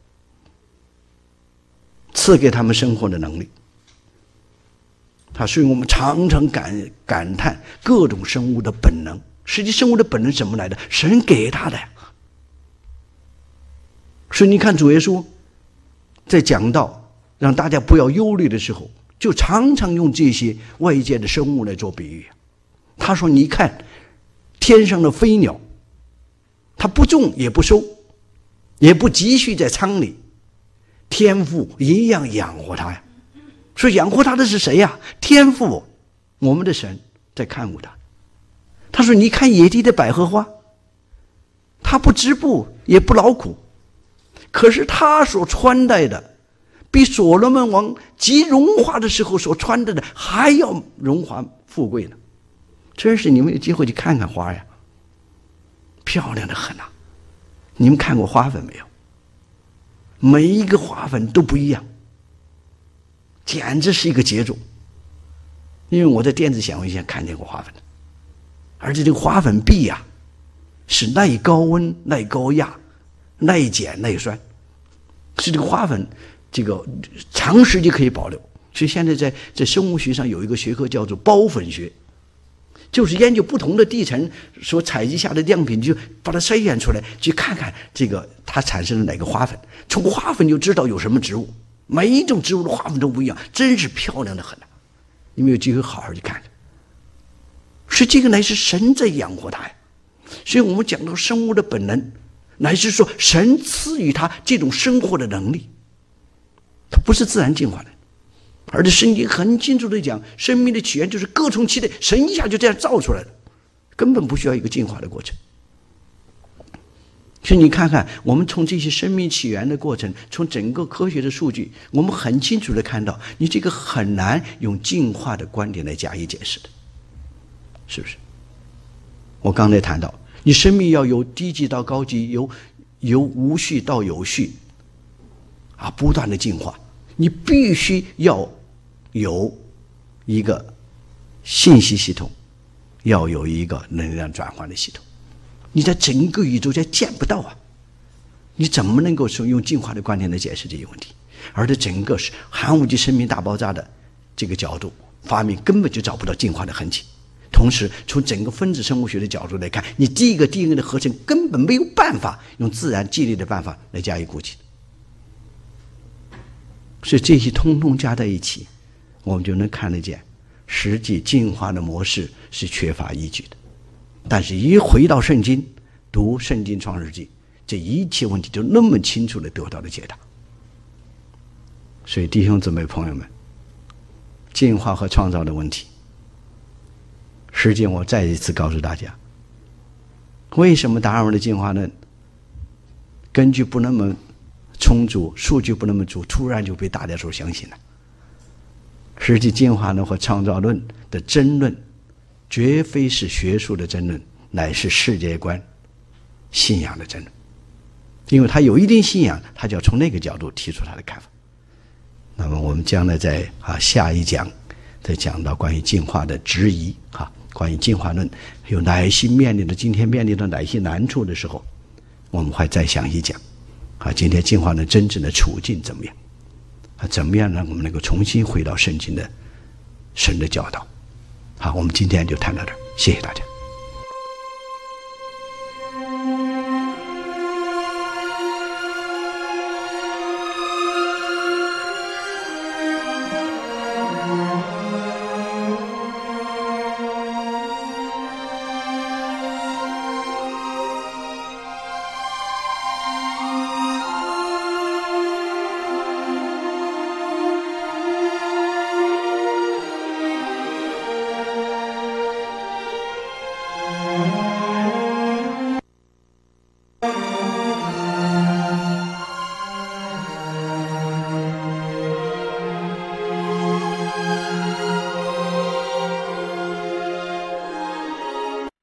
赐给他们生活的能力。所以我们常常感叹各种生物的本能，实际生物的本能怎么来的？神给他的呀。所以你看主耶稣在讲到让大家不要忧虑的时候，就常常用这些外界的生物来做比喻。他说你看天上的飞鸟，它不种也不收，也不积蓄在仓里，天父一样养活它呀。所以养活它的是谁呀？天父，我们的神在看顾它。他说你看野地的百合花，它不织布也不劳苦，可是它所穿戴的比所罗门王极荣华的时候所穿戴的还要荣华富贵呢。真是你们有机会去看看花呀，漂亮的很啊。你们看过花粉没有？每一个花粉都不一样，简直是一个杰作。因为我在电子显微镜看见过花粉的，而且这个花粉壁啊是耐高温、耐高压、耐碱、耐酸，是这个花粉这个长时间可以保留。所以现在在生物学上有一个学科叫做孢粉学，就是研究不同的地层所采集下的样品，就把它筛选出来，去看看这个它产生了哪个花粉，从花粉就知道有什么植物，每一种植物的花粉都不一样，真是漂亮的很啊。你们有机会好好去看看。所以这个乃是神在养活它呀。所以我们讲到生物的本能，乃是说神赐予它这种生活的能力，它不是自然进化的。而且圣经很清楚地讲，生命的起源就是各从其类，神一下就这样造出来了，根本不需要一个进化的过程。所以你看看，我们从这些生命起源的过程，从整个科学的数据，我们很清楚地看到，你这个很难用进化的观点来加以解释的，是不是？我刚才谈到，你生命要由低级到高级，由无序到有序，不断的进化，你必须要有一个信息系统，要有一个能量转换的系统。你在整个宇宙间见不到啊，你怎么能够说用进化的观点来解释这些问题？而且整个是寒武纪生命大爆炸的这个角度发明，根本就找不到进化的痕迹。同时从整个分子生物学的角度来看，你第一个 DNA 的合成根本没有办法用自然激励的办法来加以估计。所以这些通通加在一起，我们就能看得见实际进化的模式是缺乏依据的。但是一回到圣经，读圣经创世纪，这一切问题就那么清楚地得到了解答。所以弟兄姊妹朋友们，进化和创造的问题，实际我再一次告诉大家，为什么达尔文的进化论根据不那么充足，数据不那么足，突然就被大家所相信了。实际进化论和创造论的争论绝非是学术的争论，乃是世界观信仰的争论。因为他有一定信仰，他就要从那个角度提出他的看法。 那么我们将来在下一讲再讲到关于进化的质疑关于进化论有哪些今天面临的哪些难处的时候，我们会再详细讲今天进化论真正的处境怎么样怎么样让我们能够重新回到圣经的神的教导。好，我们今天就谈到这儿，谢谢大家。